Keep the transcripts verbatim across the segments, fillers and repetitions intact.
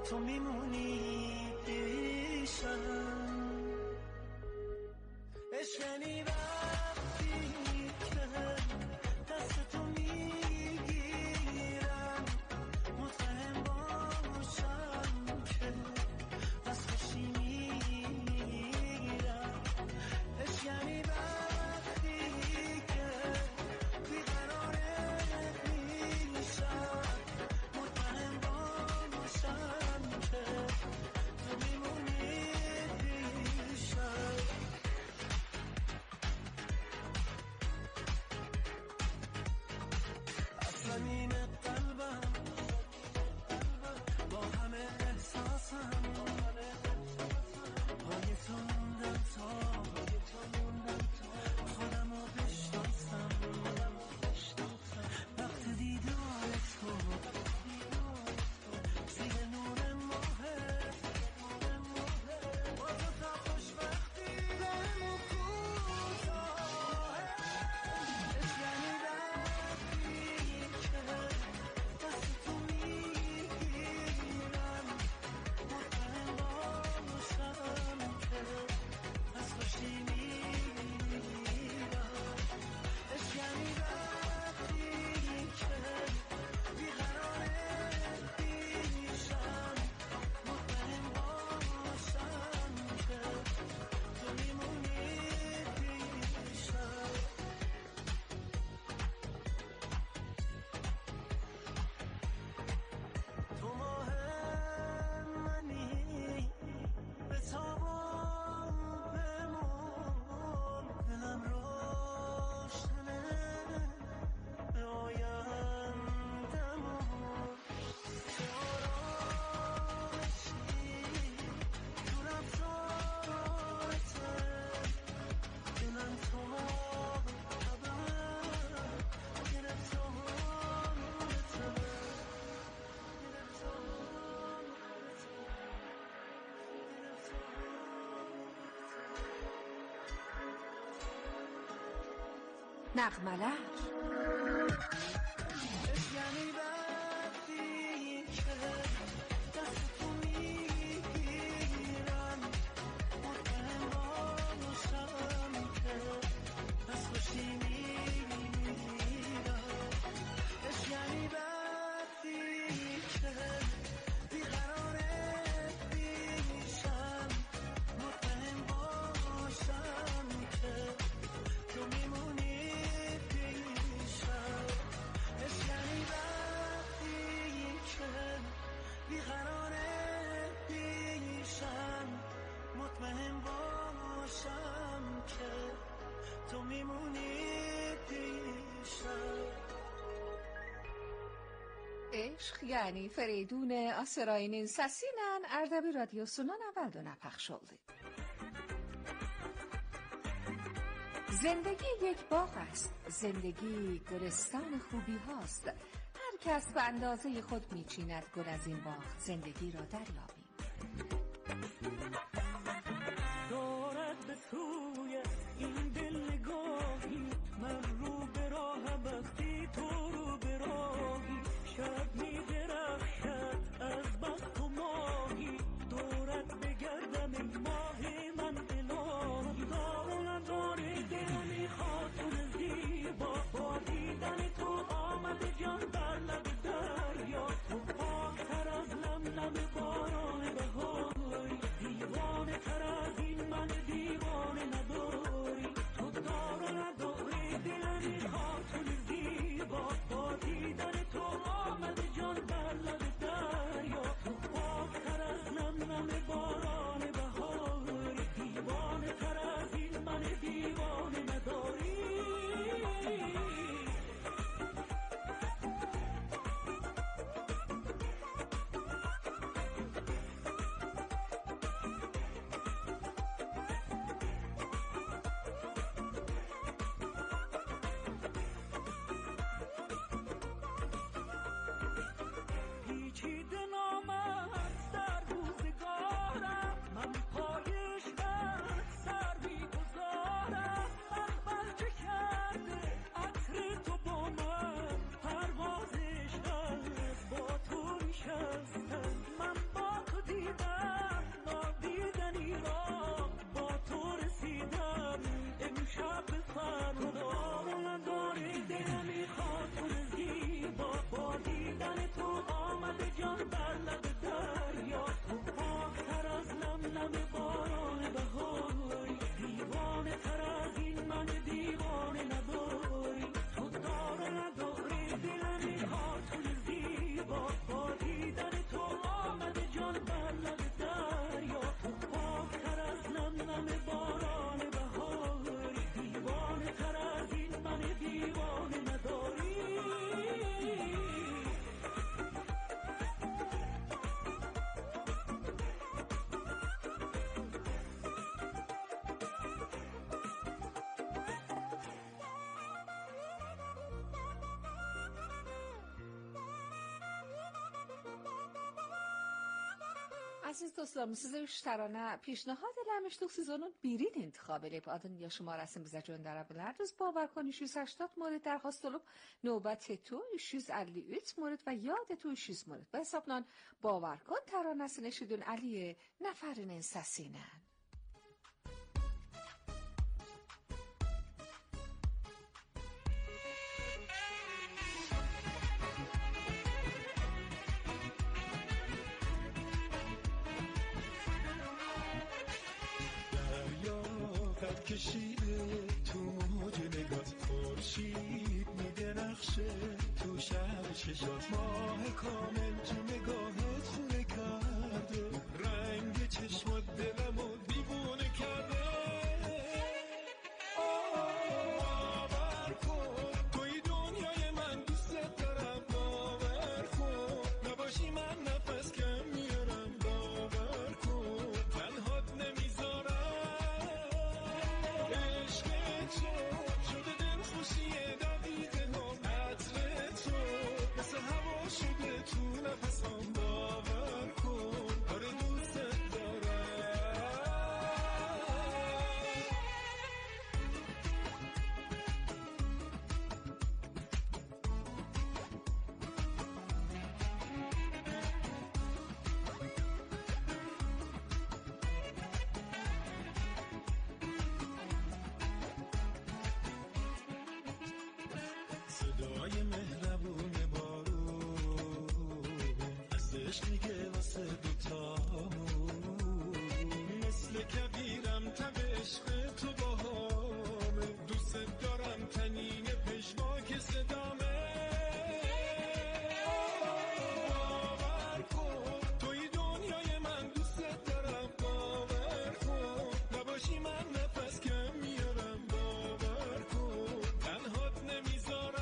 تو میمونی پیشم. عشق یعنی وقتی که دست تو میگیرم، مطمئن باشم که از خوشی میمیرم. عشق یعنی وقتی که بیقراره میشم، مطمئن باشم که تو میمونی پیشم. زمین قلبم با همه احساسم، پای تو موندم تا خودم رو بشناسم. وقت دیدار تو زیر نور ماهه، با تو تا خوشبختی بهمون کوتاهه. عشق یعنی وقتی که دست تو میگیرم، مطمئن باشم که از خوشی میمیرم. عشق یعنی وقتی که بیقراره پیشم، مطمئن باشم که تو میمونی پیشم. تو ماه منی، به تاب و بمون، دلم روشنه به آیندمون. چه آرامشی تو رفتارته، دلم تو خبر گرفتارته، نغملش. عشق یعنی وقتی که دست تو میگیرم، مطمئن باشم که از خوشی میمیرم. عشق یعنی وقتی که بیقراره پیشم، مطمئن باشم که تو میمونی پیشم. عشق یعنی وقتی که بیقراره پیشم، مطمئن باشم که تو میمونی پیشم. عشق یعنی فریدون آسراینین сасинан Ardabi radyosundan evvelden pəxş oldu. زندگی یک باغ است. زندگی گلستان خوبی هاست. هر کس به اندازه خود میچیند گل از این باغ. زندگی را دریابیم. دارد به سوی این دل نگاهی، من رو به راه وقتی تو رو به راهی. شب می درخشد از بخت و ماهی، دورت بگردم این ماهی من الهی. دارم داری دلی خاتون زیبا، با دیدن تو آمد جان در لب دریا. تو پاکتر از لم لم باران Aziz dostlarım, size üç tane پیشنهاد eləmişdik. Siz onun birini intikhab edib adın ya şumarasını bizə göndərə bilərdiniz. باور کن üç yüz هشتاد مورد درخواست olub. نوبت تو üç yüz elli üç مورد و یاد تو üç yüz مورد. به hesabla باور کن təranəsini eşidin Əliyə nəfərinin səsinə. کشیده تو موج نگات خورشید میدرخشه تو شب چشات ماه کامل تو نگاهت خونه کرده رنگ چشمات دلمو دیوونه کرده باور کن توی دنیای من دوست دارم باور کن نباشی من نفس کم میارم باور کن تنهات نمیذارم صدای مهربون بارون از عشق میگه واسه دوتامون مثل کبیرم تب عشق تو باهامه دوست دارم تنین پشواک صدامه باور کن توی دنیای من دوست دارم باور کن نباشی من نفس کم میارم باور کن تنهات نمیذارم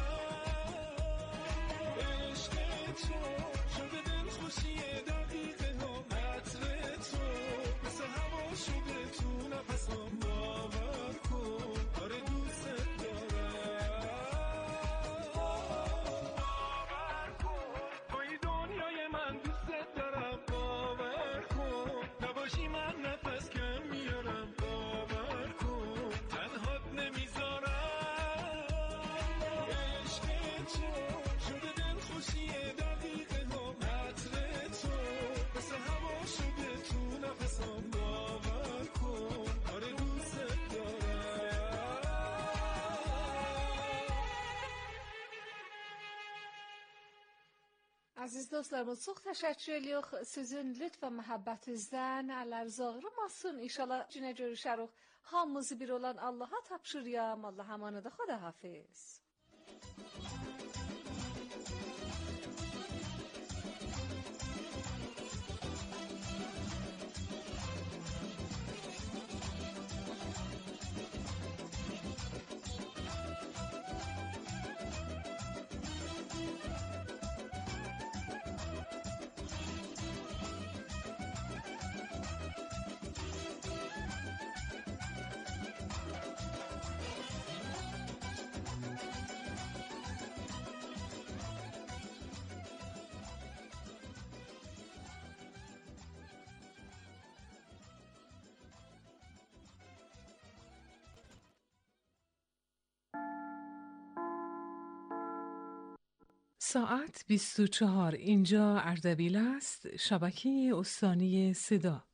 Aziz dostlarımız, çox təşəkkür edirik sizin lütf və məhəbbətinizdən. Əlləriniz ağrımasın. İnşallah günə görüşərik. Hamımızı bir olan Allaha tapşırıram. Allah amanıda. Xudahafiz. ساعت بیست و چهار. اینجا اردبیل است، شبکه استانی صدا.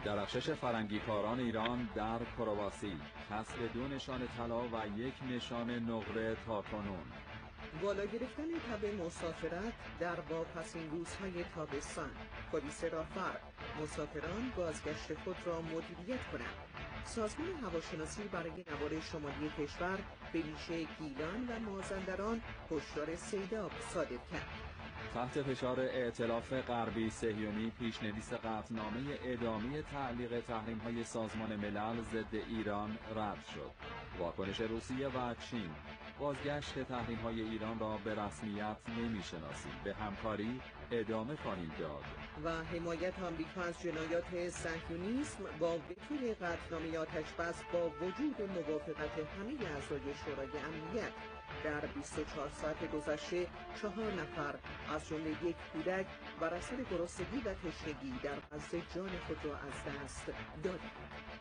درخشش فرنگیکاران ایران در کرواسی، حصل دو نشان طلا و یک نشان نقره تاکنون. بالا گرفتن تب مسافرت در واپسین روزهای تابستان. پلیس راهور مسافران بازگشت خود را مدیریت کنند. سازمان هواشناسی برای نوار شمالی کشور به ویژه گیلان و مازندران هشدار سیلاب صادر کرد. تحت فشار ائتلاف غربی صهیونی پیشنویس قطعنامه ادامه تعلیق تحریم‌های سازمان ملل ضد ایران رد شد. واکنش روسیه و چین: بازگشت تحریم‌های ایران را به رسمیت نمی‌شناسیم، به همکاری ادامه خواهیم داد. و حمایت آمریکا از جنایات صهیونیسم با وتو قطعنامه آتش‌بس با وجود و موافقت همه اعضای شورای امنیت. در بیست و چهار ساعت گذشته چهار نفر از جمله یک کودک بر اثر گرسنگی و تشنگی در غزه جان خود را از دست دادند.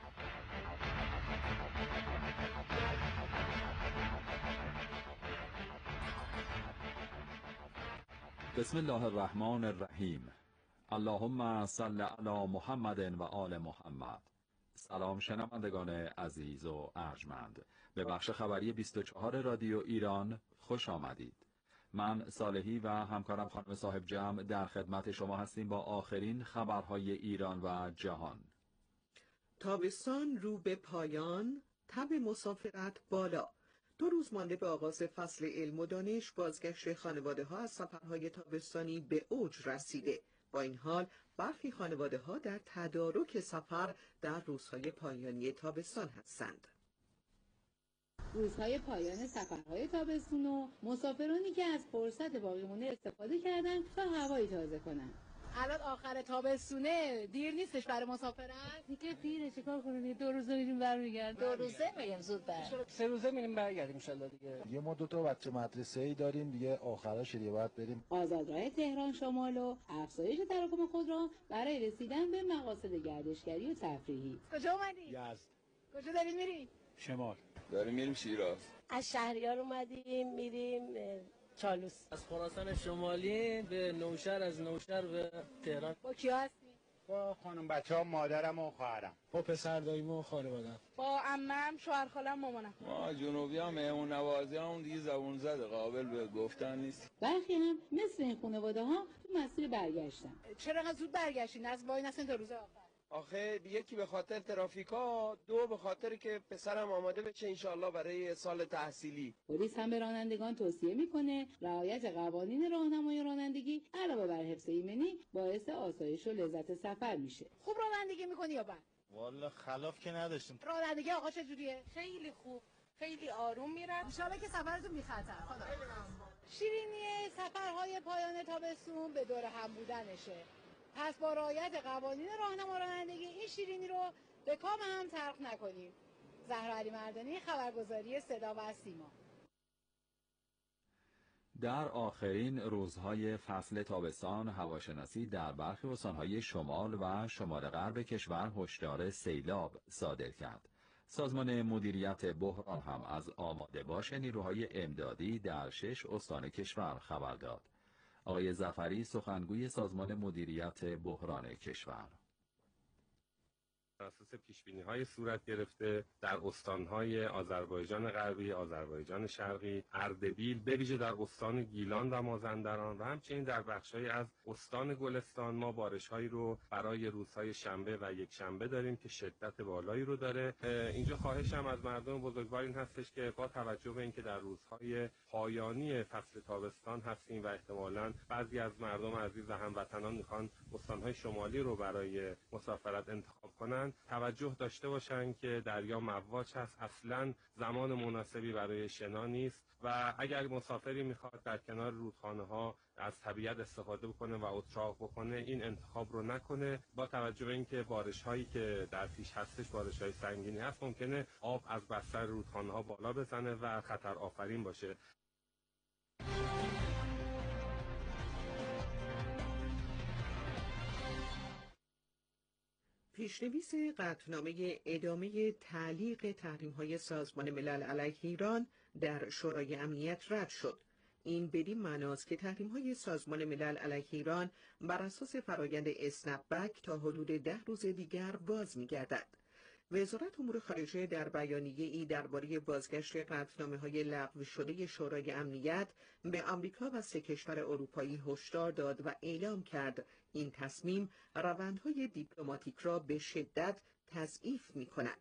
بسم الله الرحمن الرحیم. اللهم صل علی محمد و آل محمد. سلام شنوندگان عزیز و ارجمند، به بخش خبری بیست و چهار رادیو ایران خوش آمدید. من صالحی و همکارم خانم صاحب جمع در خدمت شما هستیم با آخرین خبرهای ایران و جهان. تابستان رو به پایان، تب مسافرت بالا. دو روز مانده به آغاز فصل علم و دانش، بازگشت خانواده ها از سفرهای تابستانی به اوج رسیده. با این حال برخی خانواده ها در تدارک سفر در روزهای پایانی تابستان هستند. روزهای پایان سفرهای تابستون و مسافرانی که از فرصت باقی مونده استفاده کردن تا هوایی تازه کنن. الان آخر تابستونه، دیر نیستش برای مسافرت؟ دیگه دیره، چیکار کنیم؟ دو روزه میریم برمیگردیم. دو روزه میریم زود بر. سه روزه میریم برگردیم ان شاءالله دیگه. یه ما دو تا بچه مدرسه‌ای داریم دیگه، آخرش دیگه بعد بریم. آزادراه تهران شمال و افزایش تراکم خودرو برای رسیدن به مقاصد گردشگری و تفریحی. کجا اومدی؟ یزد. کجا دارید میری؟ شمال. داریم میریم شیراز. از شهریار اومدیم میریم چالوس. از خراسان شمالی به نوشهر، از نوشهر به تهران. با کی هستی؟ با خانم بچه‌ها، مادرم و خواهرم. با پسر داییم و خانواده‌ام. با عمم، شوهر خالم، مامانم. ما جنوبی هم مهمون نوازی هم دیگه زبون زده، قابل به گفتن نیست. برخی هم مثل این خانواده ها تو مسیر برگشتن. چرا انقدر زود برگشتین؟ از وای نسین تا روز آخر. آخه یکی به خاطر ترافیکا، دو به خاطر که پسرم آماده بشه انشالله برای سال تحصیلی. پلیس هم به رانندگان توصیه میکنه رعایت قوانین راهنمای رانندگی علاوه بر حفظ ایمنی باعث آسایش و لذت سفر میشه. خوب رانندگی میکنی یا بد؟ والا خلاف که نداشتیم. رانندگی آقا چجوریه؟ خیلی خوب، خیلی آروم میرن. ان شاءالله که سفرتون بی خطر. خدا شیرینی سفرهای پایان تابستون به دور هم بودنشه. پس با رعایت قوانین راهنما رانندگی این شیرینی رو به کام هم تلخ نکنیم. زهرا علی مردانی، خبرگزاری صدا و سیما. در آخرین روزهای فصل تابستان، هواشناسی در برخی استانهای شمال و شمال غرب کشور هشدار سیلاب صادر کرد. سازمان مدیریت بحران هم از آماده باش نیروهای امدادی در شش استان کشور خبر داد. آقای ظفری، سخنگوی سازمان مدیریت بحران کشور: بر اساس پیشبینی‌های صورت گرفته در استان‌های آذربایجان غربی، آذربایجان شرقی، اردبیل، به ویژه در استان گیلان و مازندران و همچنین در بخش‌هایی از استان گلستان ما بارش‌هایی رو برای روزهای شنبه و یک شنبه داریم که شدت بالایی رو داره. اینجا خواهشم از مردم بزرگوار این هستش که با توجه به اینکه در روزهای پایانی فصل تابستان هستیم و احتمالاً بعضی از مردم عزیز و هموطنان میخوان استان‌های شمالی رو برای مسافرت انتخاب کنن، توجه داشته باشن که دریا مواج هست، اصلا زمان مناسبی برای شنا نیست و اگر مسافری میخواد در کنار رودخانه ها از طبیعت استفاده بکنه و اتراق بکنه، این انتخاب رو نکنه. با توجه به اینکه بارش هایی که در پیش هستش بارش های سنگینی هست، ممکنه آب از بستر رودخانه ها بالا بزنه و خطر آفرین باشه. پیشنویس قطعنامه ادامه تعلیق تحریم‌های سازمان ملل علیه ایران در شورای امنیت رد شد. این بدین معناست که تحریم‌های سازمان ملل علیه ایران بر اساس فرایند اسنپ بک تا حدود ده روز دیگر باز می‌گردد. وزارت امور خارجه در بیانیه‌ای درباره بازگشت قطعنامه‌های لغو شده شورای امنیت به آمریکا و سه کشور اروپایی هشدار داد و اعلام کرد این تصمیم روندهای دیپلماتیک را به شدت تضعیف می‌کند.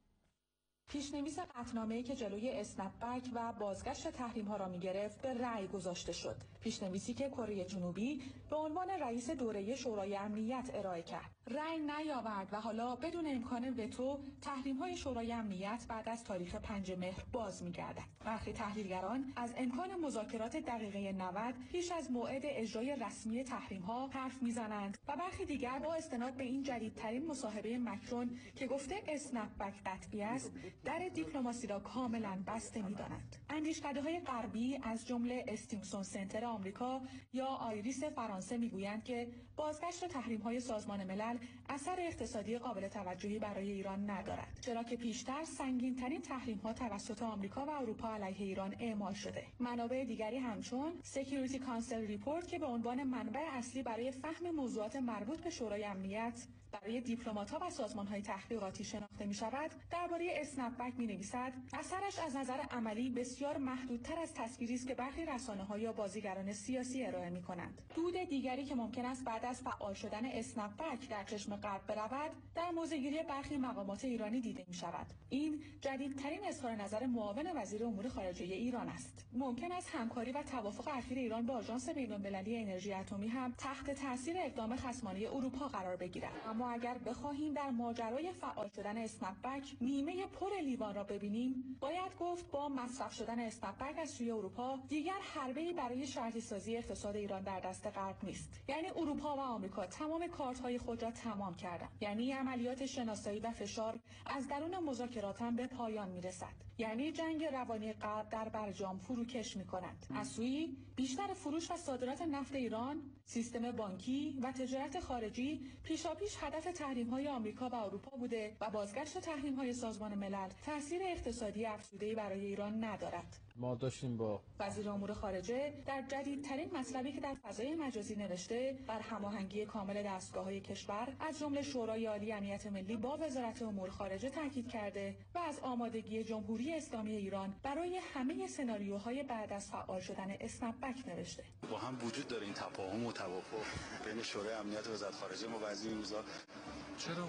پیشنویس قطعنامه‌ای که جلوی اسنپ بک و بازگشت تحریم‌ها را می‌گرفت به رأی گذاشته شد. پیشنویسی که کره جنوبی به عنوان رئیس دوره شورای امنیت ارائه کرد. رأی نیاورد و حالا بدون امکان وتو تحریم‌های شورای امنیت بعد از تاریخ پنجم مهر باز می‌گردد. برخی تحلیلگران از امکان مذاکرات دقیقه نود پیش از موعد اجرای رسمی تحریم‌ها حرف می‌زنند و برخی دیگر با استناد به این جدیدترین مصاحبه مکرون که گفته اسنپ بک قطعی است، در دیپلماسی را کاملا بسته می‌دانند. اندیشکده‌های غربی از جمله استینگسون سنتر آمریکا یا آیریس فرانسه می‌گویند که بازگشت تحریم‌های سازمان ملل اثر اقتصادی قابل توجهی برای ایران ندارد، چرا که پیشتر سنگین‌ترین تحریم‌ها توسط آمریکا و اروپا علیه ایران اعمال شده. منابع دیگری همچون سکیوریتی کانسل ریپورت که به عنوان منبع اصلی برای فهم موضوعات مربوط به شورای امنیت برای دیپلمات‌ها و سازمان‌های تحقیقاتی شناخته می‌شود، درباره اسنپ بک می‌نویسد اثرش از نظر عملی بسیار محدودتر از تصویری است که برخی رسانه‌ها یا بازیگران سیاسی ارائه می‌کنند. دود دیگری که ممکن است بعد از فعال شدن اسنپ بک در چشم غرب برود، در موضع‌گیری برخی مقامات ایرانی دیده می‌شود. این جدیدترین اظهار نظر معاون وزیر امور خارجه ایران است. ممکن است همکاری و توافق اخیر ایران با آژانس بین‌المللی انرژی اتمی هم تحت تاثیر اقدام خصمانه اروپا قرار بگیرد. اما اگر بخواهیم در ماجرای فعال شدن اسنپ بک نیمه پر لیوان را ببینیم، باید گفت با مصرف شدن اسنپ بک از سوی اروپا دیگر حربه‌ای برای شرطی سازی اقتصاد ایران در دست غرب نیست. یعنی اروپا و آمریکا تمام کارت‌های خود را تمام کردند. یعنی عملیات شناسایی و فشار از درون مذاکرات هم به پایان می‌رسد. یعنی جنگ روانی غرب در برجام فروکش می‌کند. از سوی بیشتر فروش و صادرات نفت ایران، سیستم بانکی و تجارت خارجی پیشاپیش هدف تحریم‌های آمریکا و اروپا بوده و بازگشت تحریم‌های سازمان ملل تأثیر اقتصادی افزوده‌ای برای ایران ندارد. ما داشتیم با وزیر امور خارجه در جدیدترین مطلبی که در فضای مجازی نوشته بر هماهنگی کامل دستگاه‌های کشور از جمله شورای عالی امنیت ملی با وزارت امور خارجه تاکید کرده و از آمادگی جمهوری اسلامی ایران برای همه سناریوهای بعد از فعال شدن اسنپ بک نوشته. با هم وجود داره این تفاهم و توافق بین شورای امنیت و وزارت خارجه. ما بعضی روزا چرا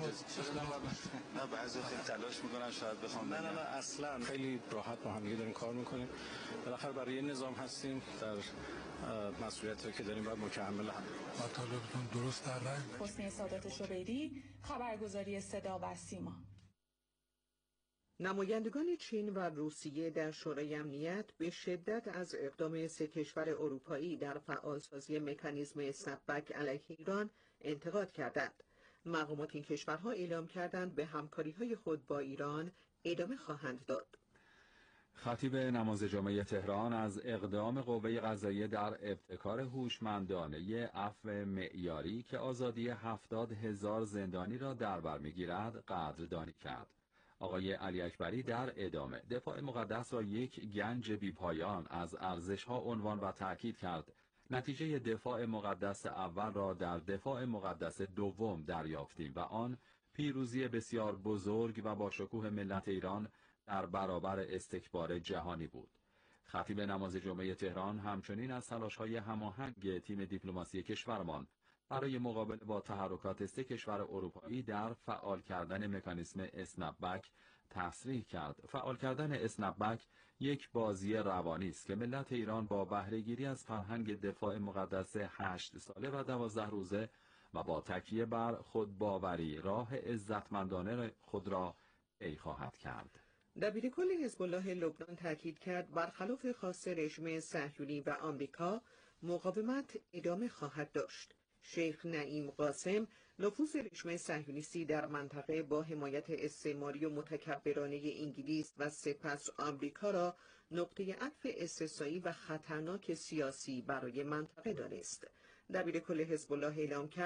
نه بعضی خیلی تلاش میکنن شاید بخوام نه نه نه اصلا خیلی راحت با هم دیگه داریم کار میکنیم. بالاخره برای نظام هستیم، در مسئولیتی که داریم باید مکمل هم مطالبتون درست در راه. حسین سادات شبیری، خبرگزاری صدا و سیما. نمایندگان چین و روسیه در شورای امنیت به شدت از اقدام سه کشور اروپایی در فعالسازی مکانیزم اسنپ بک علیه ایران انتقاد کردند. مقامات این کشورها اعلام کردند به همکاری‌های خود با ایران ادامه خواهند داد. خطیب نماز جمعه تهران از اقدام قوه قضاییه در ابتکار هوشمندانه عفو معیاری که آزادی هفتاد هزار زندانی را در بر می‌گیرد قدردانی کرد. آقای علی اکبری در ادامه دفاع مقدس را یک گنج بیپایان از ارزش‌ها عنوان و تأکید کرد. نتیجه دفاع مقدس اول را در دفاع مقدس دوم دریافتیم و آن پیروزی بسیار بزرگ و با شکوه ملت ایران در برابر استکبار جهانی بود. خطیب نماز جمعه تهران همچنین از تلاش‌های هماهنگ تیم دیپلماسی کشورمان برای مقابله با تحرکات سه کشور اروپایی در فعال کردن مکانیزم اسنپ بک تصریح کرد. فعال کردن اسنپ بک یک بازی روانی است که ملت ایران با بهره‌گیری از فرهنگ دفاع مقدس هشت ساله و دوازده روزه و با تکیه بر خودباوری راه عزتمندانه خود را طی خواهد کرد. دبیرکل حزب الله لبنان تاکید کرد برخلاف خواست رژیم صهیونی و آمریکا مقاومت ادامه خواهد داشت. شیخ نعیم قاسم نفوذ رژیم صهیونیستی در منطقه با حمایت استعماری و متکبرانه انگلیس و سپس آمریکا را نقطه عطف استثنایی و خطرناک سیاسی برای منطقه دانست. دبیرکل حزب الله اعلام کرد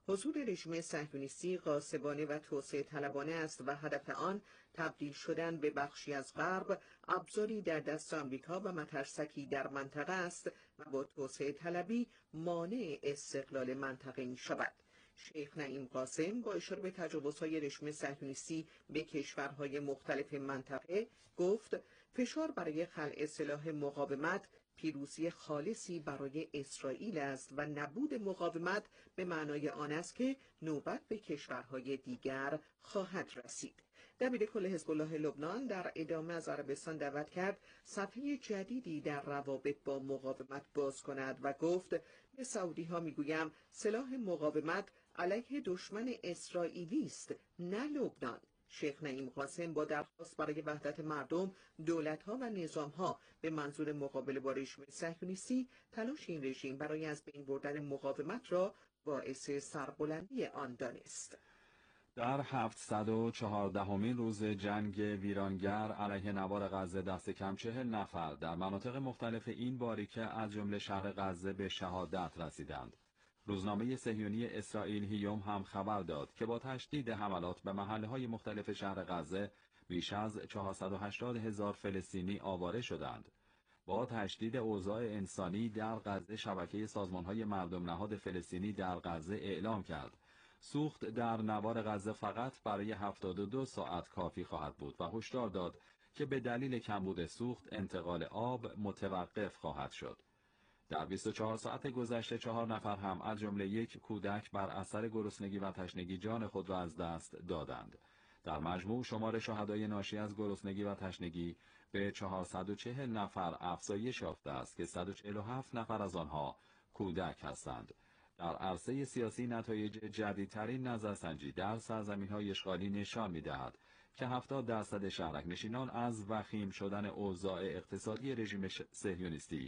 حضور رژیم صهیونیستی غاصبانه و توسعه طلبانه است و هدف آن تبدیل شدن به بخشی از غرب، ابزاری در دست آمریکا و مترسکی در منطقه است و با توسعه طلبی مانع استقلال منطقه می شود. شیخ نعیم قاسم با اشاره به تجاوزهای رژیم صهیونیستی به کشورهای مختلف منطقه گفت فشار برای خلع سلاح مقاومت پیروزی خالصی برای اسرائیل است و نبود مقاومت به معنای آن است که نوبت به کشورهای دیگر خواهد رسید. دبیر کل حزب الله لبنان در ادامه از عربستان دعوت کرد صفحه جدیدی در روابط با مقاومت باز کند و گفت به سعودی ها میگویم سلاح مقاومت علیه دشمن اسرائیلی است نه لبنان. شیخ نعیم قاسم با درخواست برای وحدت مردم، دولت‌ها و نظام‌ها به منظور مقابله با رژیم صهیونیستی، تلاش این رژیم برای از بین بردن مقاومت را باعث سربلندی آن دانست. در هفتصد و چهاردهمین روز جنگ ویرانگر علیه نوار غزه دست کم چهل نفر در مناطق مختلف این باریکه از جمله شهر غزه به شهادت رسیدند. روزنامه صهیونی اسرائیل هیوم هم خبر داد که با تشدید حملات به محله‌های مختلف شهر غزه بیش از چهارصد و هشتاد هزار فلسطینی آواره شدند. با تشدید اوضاع انسانی در غزه شبکه سازمان‌های مردم نهاد فلسطینی در غزه اعلام کرد سوخت در نوار غزه فقط برای هفتاد و دو ساعت کافی خواهد بود و هشدار داد که به دلیل کمبود سوخت انتقال آب متوقف خواهد شد. در بیست و چهار ساعت گذشته چهار نفر هم از جمله یک کودک بر اثر گرسنگی و تشنگی جان خود را از دست دادند. در مجموع شمار شهدای ناشی از گرسنگی و تشنگی به چهارصد و چهل نفر افزایش یافته است که صد و چهل و هفت نفر از آنها کودک هستند. در عرصه سیاسی نتایج جدیدترین نظرسنجی در سرزمین‌های اشغالی نشان می‌دهد که هفتاد درصد شهرک‌نشینان از وخیم شدن اوضاع اقتصادی رژیم صهیونیستی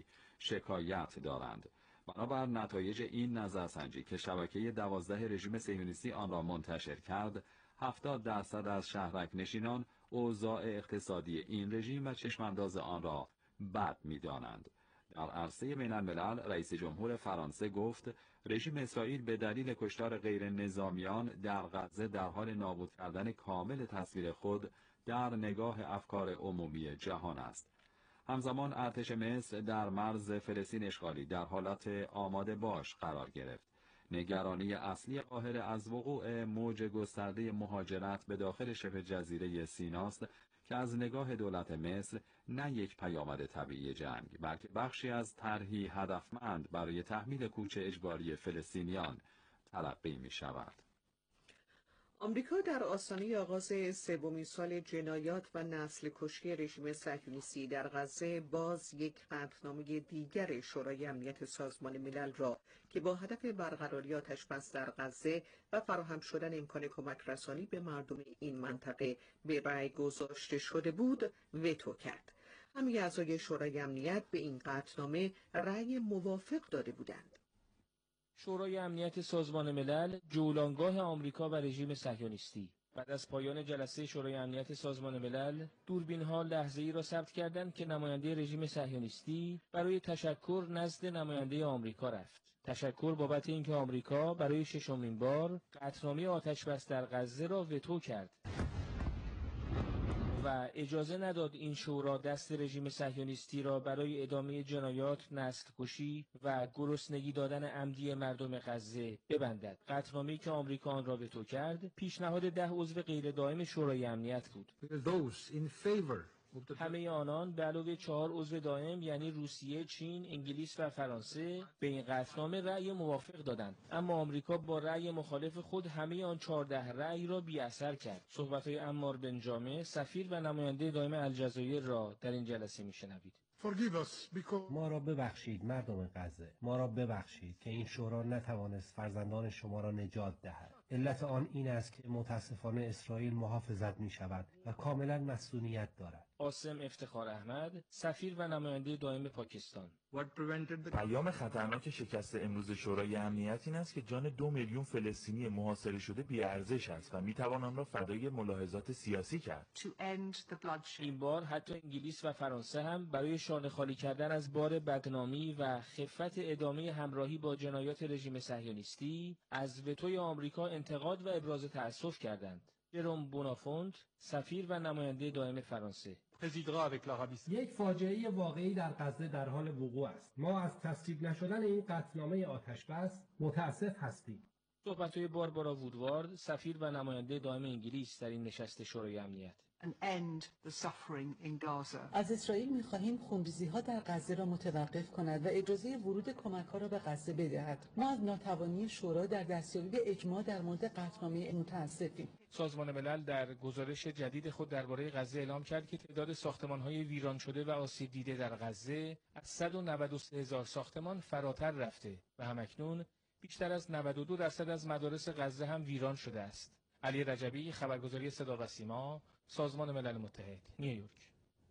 شکایت دارند. بنابر نتایج این نظرسنجی که شبکه دوازده رژیم صهیونیستی آن را منتشر کرد، هفتاد درصد از شهرک‌نشینان اوضاع اقتصادی این رژیم و چشمانداز آن را بد می‌دانند. در عرصه بین الملل رئیس جمهور فرانسه گفت رژیم اسرائیل به دلیل کشتار غیر نظامیان در غزه در حال نابود کردن کامل تصویر خود در نگاه افکار عمومی جهان است. همزمان ارتش مصر در مرز فلسطین اشغالی در حالت آماده باش قرار گرفت. نگرانی اصلی قاهره از وقوع موج گسترده مهاجرت به داخل شبه جزیره سیناست که از نگاه دولت مصر نه یک پیامد طبیعی جنگ بلکه بخشی از طرحی هدفمند برای تحمیل کوچ اجباری فلسطینیان تلقی می شود. آمریکا در آستانه آغاز سومین سال جنایات و نسل کشی رژیم صهیونیستی در غزه باز یک قطعنامه دیگر شورای امنیت سازمان ملل را که با هدف برقراری آتش‌بس در غزه و فراهم شدن امکان کمک رسانی به مردم این منطقه به رأی گذاشته شده بود وتو کرد. همه اعضای شورای امنیت به این قطعنامه رأی موافق داده بودند. شورای امنیت سازمان ملل جولانگاه آمریکا و رژیم صهیونیستی. بعد از پایان جلسه شورای امنیت سازمان ملل، دوربین‌ها لحظه‌ای را ثبت کردند که نماینده رژیم صهیونیستی برای تشکر نزد نماینده آمریکا رفت. تشکر بابت اینکه آمریکا برای ششمین بار قطعنامه آتش‌بس در غزه را وتو کرد و اجازه نداد این شورا دست رژیم صهیونیستی را برای ادامه جنایات، نسل‌کشی و گرسنگی دادن عمدی مردم غزه ببندد. قطعنامه‌ای که آمریکا آن را وتو کرد، پیشنهاد ده عضو غیر دائم شورای امنیت بود. همه آنان به علاوه چهار عضو دائم یعنی روسیه، چین، انگلیس و فرانسه به این قطعنامه رأی موافق دادند، اما آمریکا با رأی مخالف خود همه آن چهارده رأی را بی اثر کرد. صحبت‌های عمار بن جامع، سفیر و نماینده دائم الجزایر را در این جلسه می‌شنوید. ما را ببخشید مردم غزه، ما را ببخشید که این شورا نتوانست فرزندان شما را نجات دهد. علت آن این است که متاسفانه اسرائیل محافظت می شود و کاملا مسئولیت دارد. قاسم افتخار احمد، سفیر و نماینده دائم پاکستان. پیام خطرناک شکست امروز شورای امنیت این است که جان دو میلیون فلسطینی محاصره شده بی‌ارزش است و میتوان آن را فدای ملاحظات سیاسی کرد. این بار حتی انگلیس و فرانسه هم برای شانه خالی کردن از بار بدنامی و خفت ادامه همراهی با جنایات رژیم صهیونیستی از وتوی آمریکا انتقاد و ابراز تأسف کردند. جروم بونافونت، سفیر و نماینده دائم فرانسه. یک فاجعه واقعی در غزه در حال وقوع است. ما از تصویب نشدن این قطعنامه آتشبس متاسف هستیم. صحبت‌های باربارا وودوارد، سفیر و نماینده دائم انگلیس در این نشست شورای امنیت. از اسرائیل می‌خواهیم خونریزی‌ها در غزه را متوقف کند و اجازه ورود کمک‌ها را به غزه بدهد. ما از ناتوانی شورا در دستیابی به اجماع در مورد قطعنامه متأسفیم. سازمان ملل در گزارش جدید خود درباره غزه اعلام کرد که تعداد ساختمان‌های ویران شده و آسیب دیده در غزه از صد و نود و سه هزار ساختمان فراتر رفته و همکنون بیشتر از نود و دو درصد از مدارس غزه هم ویران شده است. علی رجبی، خبرگزاری صدا و سیما، سازمان ملل متحد، نیویورک.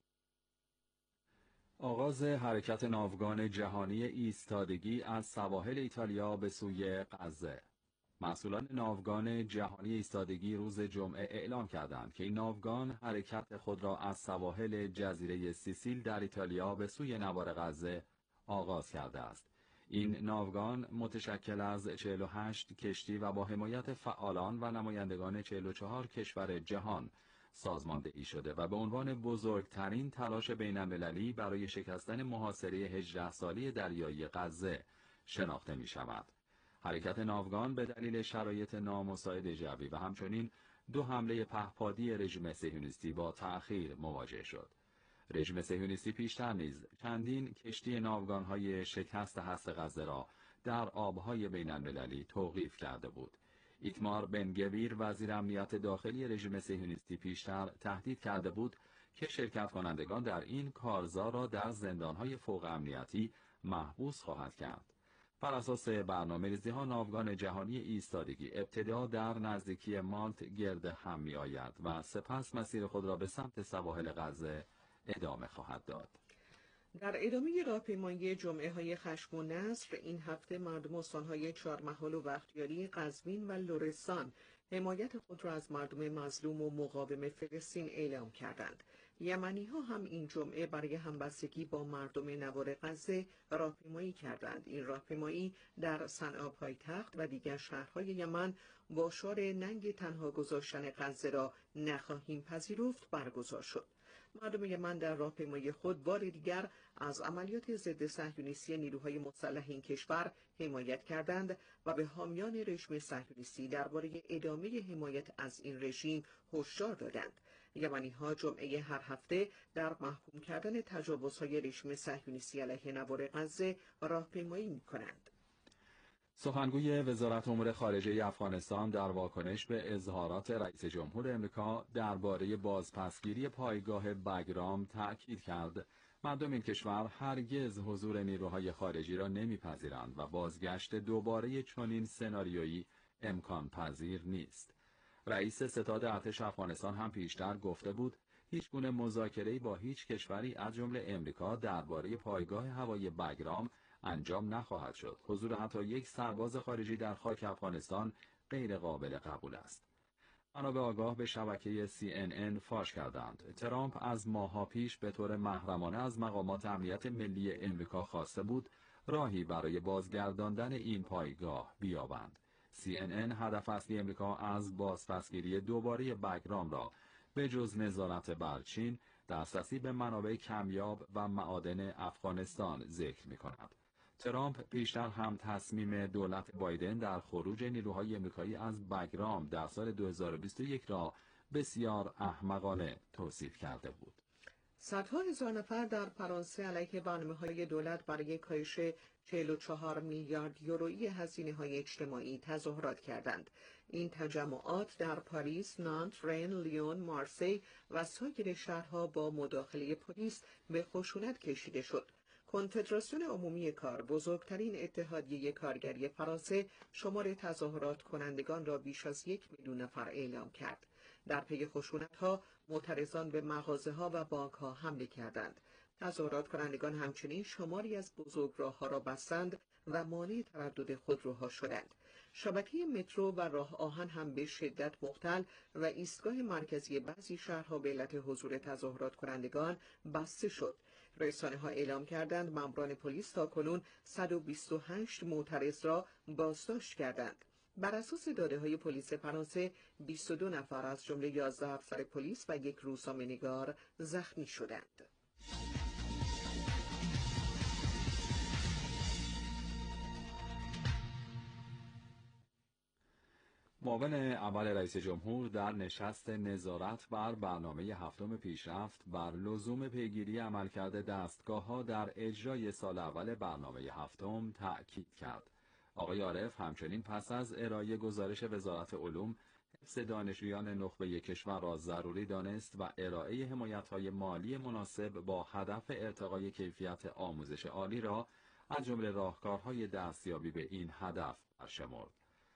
آغاز حرکت ناوگان جهانی ایستادگی از سواحل ایتالیا به سوی غزه. مسئولان ناوگان جهانی ایستادگی روز جمعه اعلام کردند که این ناوگان حرکت خود را از سواحل جزیره سیسیل در ایتالیا به سوی نوار غزه آغاز کرده است. این ناوگان متشکل از چهل و هشت کشتی و با حمایت فعالان و نمایندگان چهل و چهار کشور جهان سازماندهی شده و به عنوان بزرگترین تلاش بین‌المللی برای شکستن محاصره هجده ساله دریایی غزه شناخته می شود. حرکت ناوگان به دلیل شرایط نامساعد جوی و همچنین دو حمله پهپادی رژیم صهیونیستی با تأخیر مواجه شد. رژیم صهیونیستی پیشتر نیز چندین کشتی ناوگان‌های شکست هست غزه را در آب‌های بین‌المللی توقیف کرده بود. ایتمار بن گویر، وزیر امنیت داخلی رژیم صهیونیستی، پیشتر تهدید کرده بود که شرکت کنندگان در این کارزار را در زندان‌های فوق امنیتی محبوس خواهد کرد. بر اساس برنامه‌ریزی‌ها ناوگان جهانی ایستادگی ابتدا در نزدیکی مالت گرد هم می‌آید و سپس مسیر خود را به سمت سواحل غزه ادامه خواهد داد. در ادامه راهپیمایی جمعه های خشم و نصر این هفته مردم استانهای چهارمحال و بختیاری، قزوین و لرستان حمایت خود را از مردم مظلوم و مقاوم فلسطین اعلام کردند. یمنی ها هم این جمعه برای همبستگی با مردم نوار غزه راهپیمایی کردند. این راهپیمایی در صنعا پایتخت و دیگر شهرهای یمن با شعار ننگ تنها گذاشتن غزه را نخواهیم پذیرفت برگزار شد. مردم یمن در راهپیمایی خود بار دیگر از عملیات ضد صهیونیستی نیروهای مسلح این کشور حمایت کردند و به حامیان رژیم صهیونیستی درباره ادامه حمایت از این رژیم هشدار دادند. یمنی ها جمعه هر هفته در محکوم کردن تجاوزهای رژیم صهیونیستی علیه نوار غزه راهپیمایی می‌کنند. سخنگوی وزارت امور خارجه افغانستان در واکنش به اظهارات رئیس جمهور امریکا درباره بازپسگیری پایگاه بگرام تأکید کرد مردم این کشور هرگز حضور نیروهای خارجی را نمیپذیرند و بازگشت دوباره چنین سناریویی امکان پذیر نیست. رئیس ستاد ارتش افغانستان هم پیشتر گفته بود هیچ گونه مذاکره‌ای با هیچ کشوری از جمله امریکا درباره پایگاه هوایی بگرام انجام نخواهد شد. حضور حتی یک سرباز خارجی در خاک افغانستان غیر قابل قبول است. منابع آگاه به شبکه سی ان ان فاش کردند ترامپ از ماه‌ها پیش به طور محرمانه از مقامات امنیت ملی امریکا خواسته بود راهی برای بازگرداندن این پایگاه بیابند. سی ان ان هدف اصلی امریکا از بازپسگیری دوباره بگرام را به جز نظارت بر چین دسترسی به منابع کمیاب و معادن افغانستان ذکر می‌کند. ترامپ پیشتر هم تصمیم دولت بایدن در خروج نیروهای امریکایی از بگرام در سال دو هزار و بیست و یک را بسیار احمقانه توصیف کرده بود. صدها هزار نفر در فرانسه علیه برنامه‌های دولت برای کاهش چهل و چهار میلیارد یورویی هزینه‌های اجتماعی تظاهرات کردند. این تجمعات در پاریس، نانت، رن، لیون، مارسی و سایر شهرها با مداخله پلیس به خشونت کشیده شد. کنفدراسیون عمومی کار، بزرگترین اتحادیه کارگری فرانسه، شمار تظاهرات کنندگان را بیش از یک میلیون نفر اعلام کرد. در پی خشونت‌ها، معترضان به مغازه‌ها و بانک‌ها حمله کردند. تظاهرات کنندگان همچنین شماری از بزرگراه‌ها را بستند و مانع تردد خودروها شدند. شبکه مترو و راه آهن هم به شدت مختل و ایستگاه مرکزی بعضی شهرها به علت حضور تظاهرات کنندگان بسته شد. رسانه‌ها اعلام کردند ماموران پلیس تاکنون صد و بیست و هشت معترض را بازداشت کردند. بر اساس داده‌های پلیس فرانسه، بیست و دو نفر از جمله یازده افسر پلیس و یک روزنامه‌نگار زخمی شدند. معاون اول رئیس جمهور در نشست نظارت بر برنامه هفتم پیشرفت بر لزوم پیگیری عملکرد دستگاه‌ها در اجرای سال اول برنامه هفتم تأکید کرد. آقای عارف همچنین پس از ارائه گزارش وزارت علوم، حفظ دانشجویان نخبه کشور را ضروری دانست و ارائه حمایت‌های مالی مناسب با هدف ارتقای کیفیت آموزش عالی را از جمله راهکارهای دستیابی به این هدف برشمرد.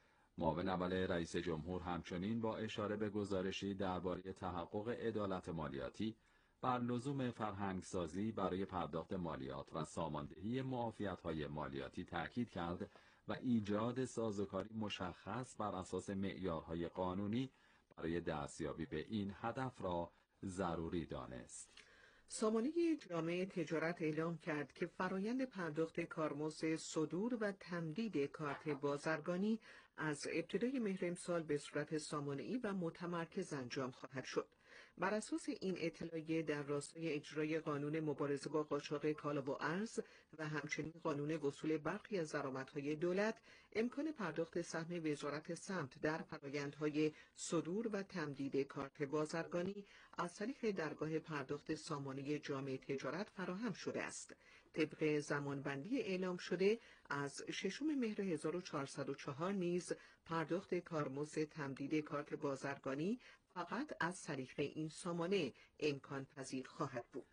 معاون اول رئیس جمهور همچنین با اشاره به گزارشی درباره تحقق عدالت مالیاتی بر لزوم فرهنگسازی برای پرداخت مالیات و ساماندهی معافیت‌های مالیاتی تاکید کرد و ایجاد سازوکاری مشخص بر اساس معیارهای قانونی برای دستیابی به این هدف را ضروری دانست. سامانه جامعه تجارت اعلام کرد که فرایند پرداخت کارمزد صدور و تمدید کارت بازرگانی از ابتدای مهر امسال به صورت سامانه‌ای و متمرکز انجام خواهد شد. بر اساس این اطلاعیه در راستای اجرای قانون مبارزه با قاچاق کالا و ارز و همچنین قانون وصول برخی از درآمدهای دولت، امکان پرداخت سهم وزارت سمت در فرآیندهای صدور و تمدید کارت بازرگانی از طریق درگاه پرداخت سامانه جامعه تجارت فراهم شده است. طبق زمانبندی اعلام شده از ششم مهر هزار و چهارصد و چهار نیز پرداخت کارمزد تمدید کارت بازرگانی فقط از طریق این سامانه امکان پذیر خواهد بود.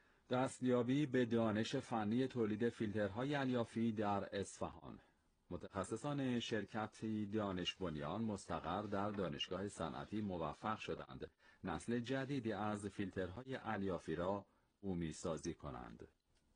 دستیابی به دانش فنی تولید فیلترهای الیافی در اصفهان. متخصصان شرکتی دانش بنیان مستقر در دانشگاه صنعتی موفق شدند نسل جدیدی از فیلترهای الیافی را بومی سازی کنند.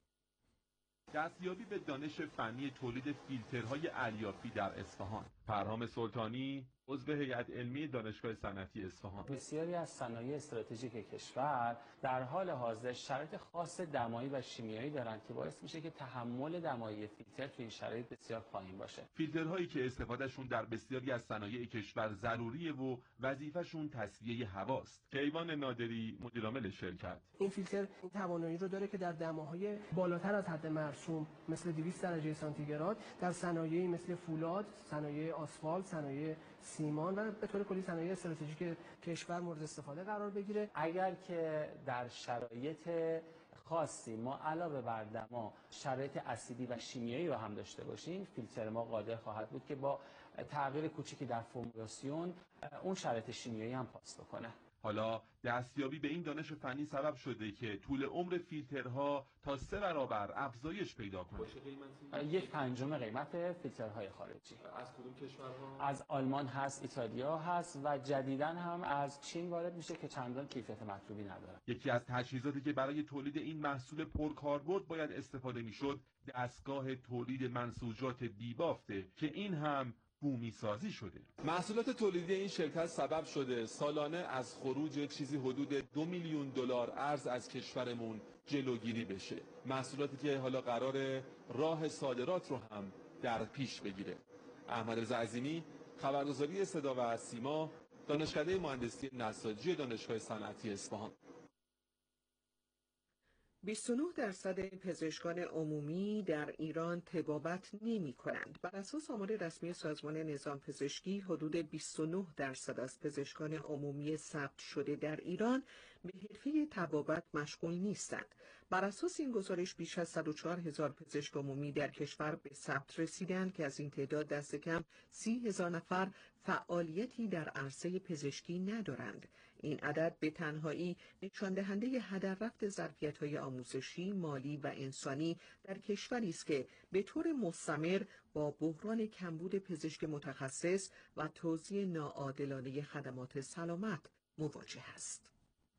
دستیابی به دانش فنی تولید فیلترهای الیافی در اصفهان. پرهام سلطانی، عضو هیئت علمی دانشگاه صنعتی اصفهان. بسیاری از صنایع استراتژیک کشور در حال حاضر شرایط خاص دمایی و شیمیایی دارند که باعث میشه که تحمل دمایی فیلتر تو این شرایط بسیار پایین باشه. فیلترهایی که استفادهشون در بسیاری از صنایع کشور ضروریه و وظیفه‌شون تصفیه هواست. کیوان نادری، مدیر عامل شرکت. این فیلتر این توانایی رو داره که در دماهای بالاتر از حد مرسوم مثل دویست درجه سانتیگراد در صنایعی مثل فولاد، صنایع آسفالت، صنایع سیمان و به طور کلی صنایع استراتژیک کشور مورد استفاده قرار بگیره. اگر که در شرایط خاصی ما علاوه بر دما شرایط اسیدی و شیمیایی رو هم داشته باشیم، فیلتر ما قادر خواهد بود که با تغییر کوچکی در فرمولاسیون اون شرایط شیمیایی هم پاس بکنه. حالا دستیابی به این دانش فنی سبب شده که طول عمر فیلترها تا سه برابر افزایش پیدا کنه. یک پنجم قیمت فیلترهای خارجی. از کدوم کشورها؟ از آلمان هست، ایتالیا هست و جدیداً هم از چین وارد میشه که چندان کیفیت مطلوبی نداره. یکی از تجهیزاتی که برای تولید این محصول پرکاربرد باید استفاده میشد، دستگاه تولید منسوجات بی‌بافته که این هم بومی سازی شده. محصولات تولیدی این شرکت سبب شده سالانه از خروج چیزی حدود دو میلیون دلار ارز از کشورمون جلوگیری بشه. محصولاتی که حالا قرار راه صادرات رو هم در پیش بگیره. احمد رضا عظیمی، خبرگزاری صدا و سیما، دانشکده مهندسی نساجی دانشگاه صنعتی اصفهان. بیست و نه درصد پزشکان عمومی در ایران طبابت نمی کنند. بر اساس آمار رسمی سازمان نظام پزشکی، حدود بیست و نه درصد از پزشکان عمومی ثبت شده در ایران به حرفه طبابت مشغول نیستند. بر اساس این گزارش بیش از صد و چهار هزار پزشک عمومی در کشور به ثبت رسیدند که از این تعداد دست کم سی هزار نفر فعالیتی در عرصه پزشکی ندارند. این عدد به تنهایی نشان دهنده هدر رفت ظرفیت‌های آموزشی، مالی و انسانی در کشوری است که به طور مستمر با بحران کمبود پزشک متخصص و توزیع ناعادلانه خدمات سلامت مواجه است.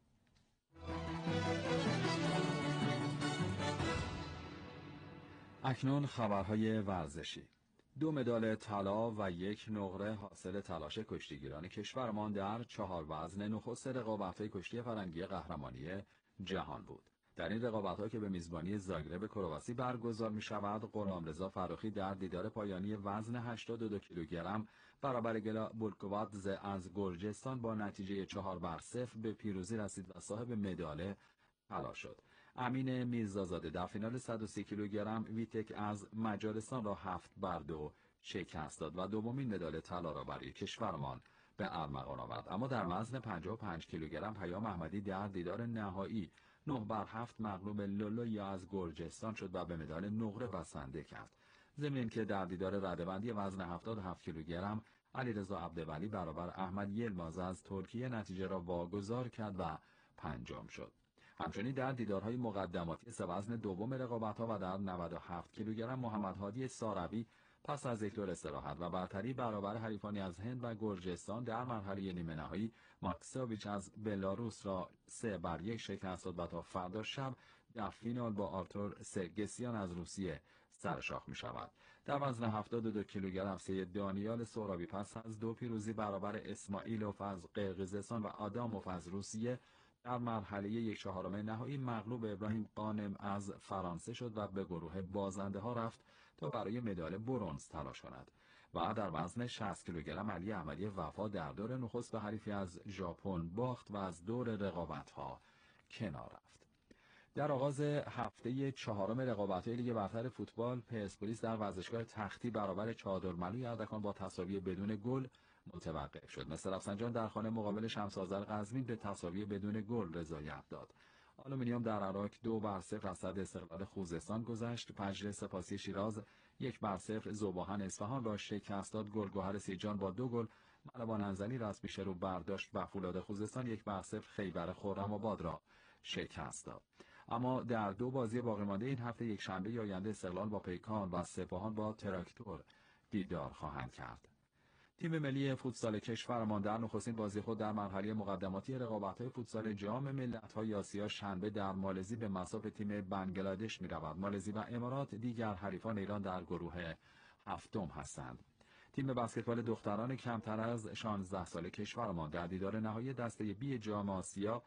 اکنون خبرهای ورزشی. دو مدال طلا و یک نقره حاصل تلاش کشتیگیران کشورمان در چهار وزن نخست رقابت‌های کشتی فرنگی قهرمانی جهان بود. در این رقابت‌ها که به میزبانی زاگرب کرواسی برگزار می‌شود، غلامرضا فراخی در دیدار پایانی وزن هشتاد و دو کیلوگرم برابر گلا بولکوادزه از گرجستان با نتیجه چهار بر صفر به پیروزی رسید و صاحب مدال طلا شد. امین میرزازاده در فینال صد و سی کیلوگرم ویتک از مجارستان را هفت بر دو شکست داد و دومین مدال طلا را برای کشورمان به ارمغان آورد. اما در وزن پنجاه و پنج کیلوگرم پیام احمدی در دیدار نهایی نه بر هفت مغلوب لولویا از گرجستان شد و به مدال نقره بسنده کرد. ضمن اینکه در دیدار رده‌بندی وزن هفتاد و هفت کیلوگرم علیرضا عبدولی برابر احمد یلماز از ترکیه نتیجه را واگذار کرد و پنجم شد. همچنین در دیدارهای مقدماتی سه وزن دوم رقابت‌ها و در نود و هفت کیلوگرم محمد هادی ساروی پس از یک دور استراحت و برتری برابر حریفانی از هند و گرجستان در مرحله نیمه نهایی ماکسیموویچ از بلاروس را سه بر یک شکست داد و تا فردا شب در فینال با آرتور سرگسیان از روسیه سرشاخ می شود. در وزن هفتاد و دو کیلوگرم سید دانیال سهرابی پس از دو پیروزی برابر اسماعیلوف از قرقیزستان و آداموف از روسیه در مرحله یک چهارم نهایی مغلوب ابراهیم قانم از فرانسه شد و به گروه بازنده ها رفت تا برای مدال برنز تلاش کند. و در وزن شصت کیلوگرم علی احمدی وفا در دور نخست به حریفی از ژاپن باخت و از دور رقابت‌ها کنار رفت. در آغاز هفته چهارم رقابت‌های لیگ برتر فوتبال، پرسپولیس در ورزشگاه تختی برابر چادرملوی اردکان با تساوی بدون گل متوقف شد. مستر رفسنجان در خانه مقابل شمس آذر قزوین به تساوی بدون گل رضایت داد. آلومینیوم در عراق دو بر صفر از صد استقلال خوزستان گذشت. پنجره سپاسی شیراز یک بر صفر ذوباهن اصفهان را شکست داد. گلگهر سیجان با دو گل ملوان انزلی را از پیش رو برداشت و فولاد خوزستان یک بر صفر خیبر خرم‌آباد را شکست داد. اما در دو بازی باقی مانده این هفته یک شنبه آینده استقلال با پیکان و سپاهان با تراکتور دیدار خواهند کرد. تیم ملی فوتسال کشورمان در نخستین بازی خود در مرحله مقدماتی رقابت‌های فوتسال جام ملت‌های آسیا شنبه در مالزی به مصاف تیم بنگلادش می‌رود. مالزی و امارات دیگر حریفان ایران در گروه هفتم هستند. تیم بسکتبال دختران کمتر از شانزده ساله کشورمان در دیدار نهایی دسته بی جام آسیا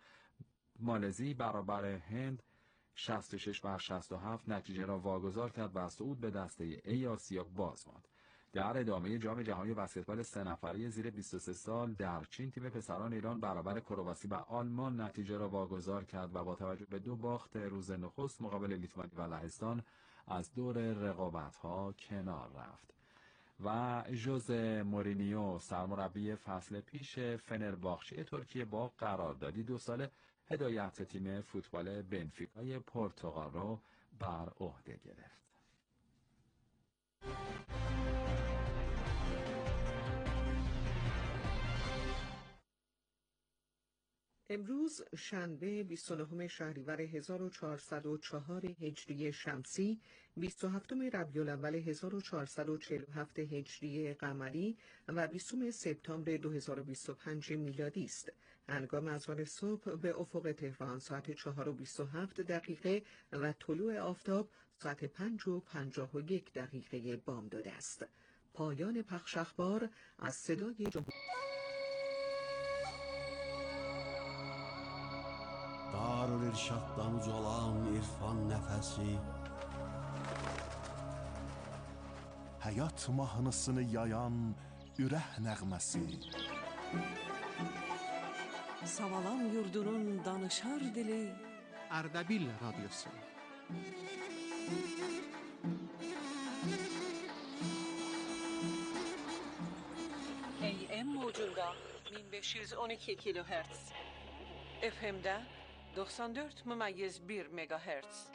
مالزی برابر هند شصت و شش بر شصت و هفت نتیجه را واگذار کرد و صعود به دسته ای آسیا باز ماند. در ادامه جام جهانی بسکتبال سه نفره زیر بیست و سه سال در چین تیم پسران ایران برابر کرواسی و آلمان نتیجه را واگذار کرد و با توجه به دو باخت روز نخست مقابل لیتوانی و لهستان از دور رقابت‌ها کنار رفت. و ژوزه مورینیو سرمربی فصل پیش فنرباخچه ترکیه با قراردادی دو ساله هدایت تیم فوتبال بنفیکای پرتغال را بر عهده گرفت. امروز شنبه بیست و نهم شهریور هزار و چهارصد و چهار هجری شمسی، بیست و هفتم ربیع الاول هزار و چهارصد و چهل و هفت هجری قمری و بیستم سپتامبر دو هزار و بیست و پنج میلادی است. هنگام اذان صبح به افق تهران ساعت چهار و بیست و هفت دقیقه و طلوع آفتاب ساعت پنج و پنجاه و یک دقیقه بامداد است. پایان پخش اخبار از صدای جمهوری Darül-İrşaddan ucalan irfan nəfəsi, həyat mahnısını yayan ürək nəğməsi, Savalan yurdunun danışar dili, Ardabil Radyosu. A M موجunda bin beş yüz on iki kilohertz. F M'de doksan dört mümayyiz bir megahertz.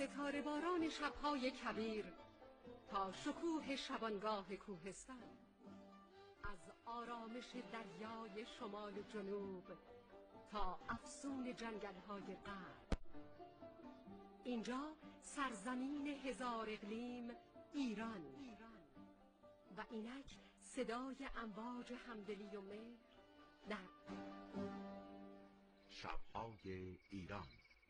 ستاره باران شبهای کبیر تا شکوه شبانگاه کوهستان، از آرامش دریای شمال و جنوب تا افسون جنگل‌های غرب. اینجا سرزمین هزار اقلیم، ایران، و اینک صدای امواج همدلی و مهر در شب‌های ایران.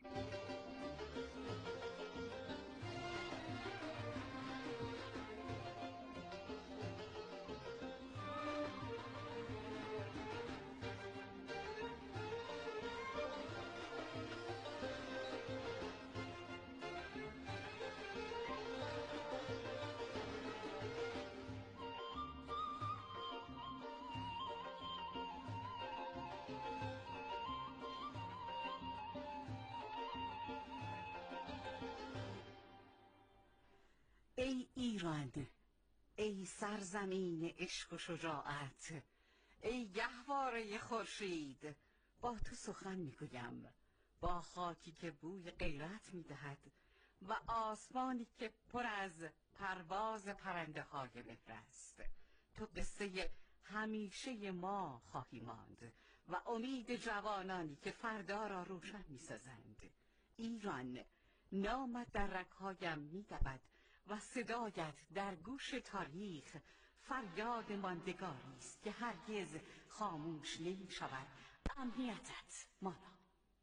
ای ایران، ای سرزمین عشق و شجاعت، ای گهواره خورشید، با تو سخن میگویم، با خاکی که بوی غیرت میدهد و آسمانی که پر از پرواز پرنده های مهر است. تو قصه همیشه ما خواهی ماند و امید جوانانی که فردا را روشن میسازند. ایران، نامت در رگ‌هایم می‌دود و صدایت در گوش تاریخ فریاد ماندگاری است که هرگز خاموش نمی شود. امنیتت مانا.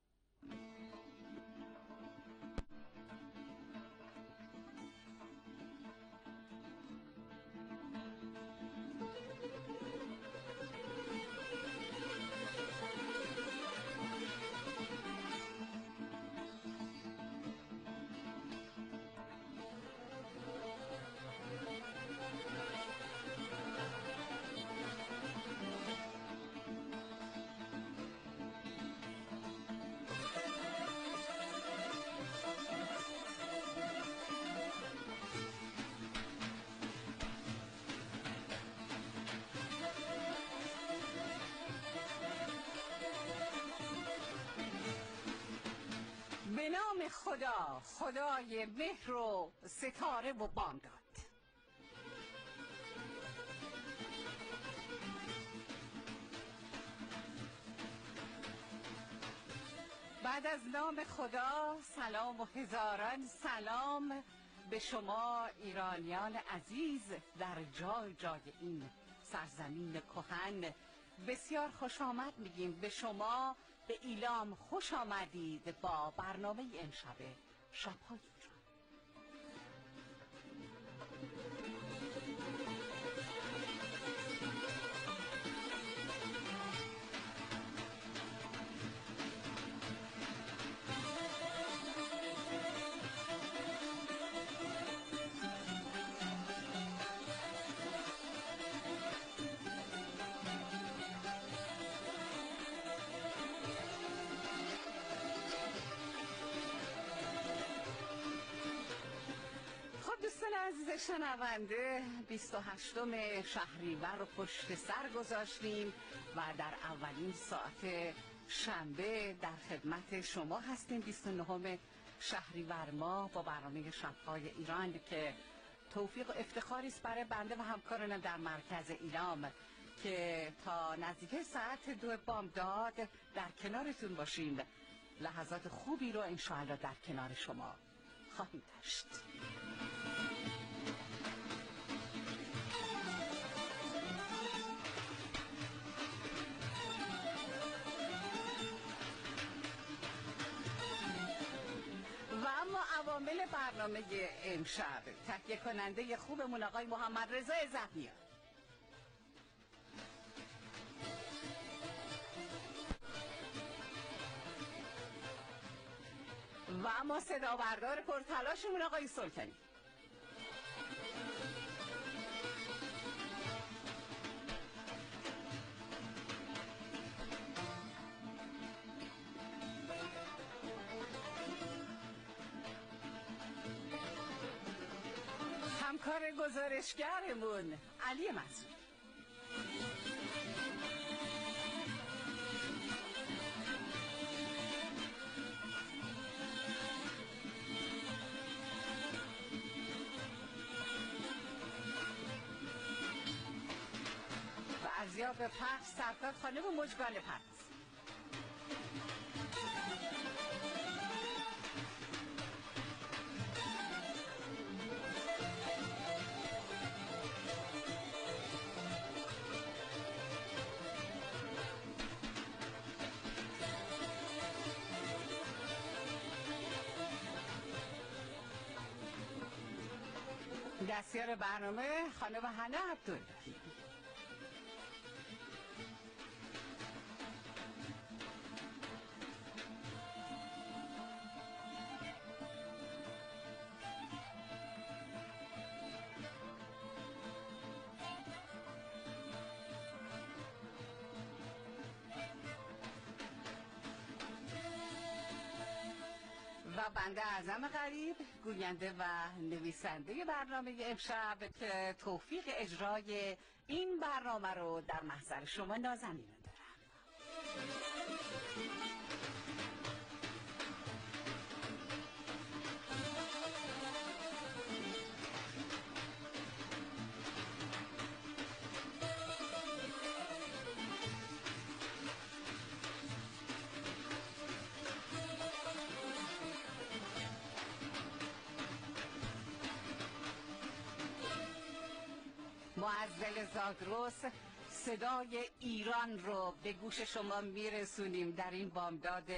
به نام خدا، خدای مهر و ستاره و بامداد. بعد از نام خدا، سلام و هزاران سلام به شما ایرانیان عزیز در جای جای این سرزمین کهن. بسیار خوش آمد میگیم به شما، به ایلام خوش آمدید با برنامه امشب شب‌های ایران. عزیز شنونده، بیست و هشتم شهریور رو پشت سر گذاشتیم و در اولین ساعت شنبه در خدمت شما هستیم. بیست و نهم شهریور ماه با برنامه شب‌های ایران که توفیق و افتخاری است برای بنده و همکارانم در مرکز ایلام که تا نزدیک ساعت دو بامداد در کنارتون باشیم. لحظات خوبی رو انشاءالله در کنار شما خواهیم داشت. و اما عوامل برنامه امشب، تهیه کننده خوبمون آقای محمد رضا زهمیان، و اما صدا بردار پرتلاشمون آقای سلطانی. همکار گزارشگرمون علی منصور. به پخش سرکار خانم مژگان پرداز. دستیار برنامه خانم هنا عبدالله. و بنده اعظم غریب، گوینده و نویسنده برنامه امشب که توفیق اجرای این برنامه رو در محضر شما نازنین دارم. معزل زاگرس صدای ایران رو به گوش شما میرسونیم در این بامداد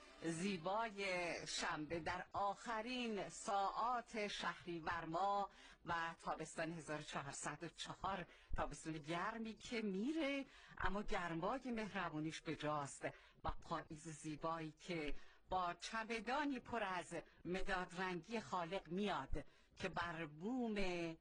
زیبای شنبه در آخرین ساعات شهریور ماه و تابستان هزار و چهارصد و چهار، تابستان گرمی که میره اما گرمای مهربونیش بجاست و پاییز زیبایی که با چمدانی پر از مداد رنگی خالق میاد که بر بوم